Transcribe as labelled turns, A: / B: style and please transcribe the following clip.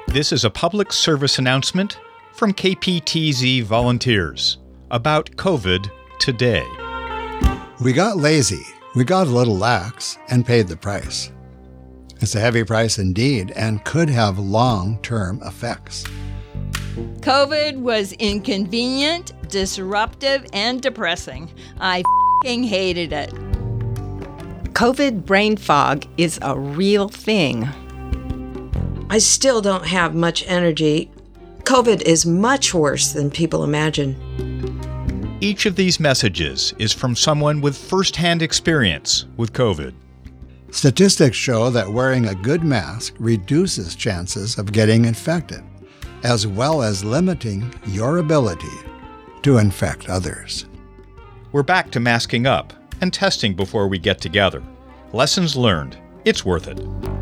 A: This is a public service announcement from KPTZ volunteers about COVID today.
B: We got lazy, we got a little lax, and paid the price. It's a heavy price indeed, and could have long-term effects.
C: COVID was inconvenient, disruptive, and depressing. I f***ing hated it.
D: COVID brain fog is a real thing.
E: I still don't have much energy. COVID is much worse than people imagine.
A: Each of these messages is from someone with first-hand experience with COVID.
B: Statistics show that wearing a good mask reduces chances of getting infected, as well as limiting your ability to infect others.
A: We're back to masking up and testing before we get together. Lessons learned. It's worth it.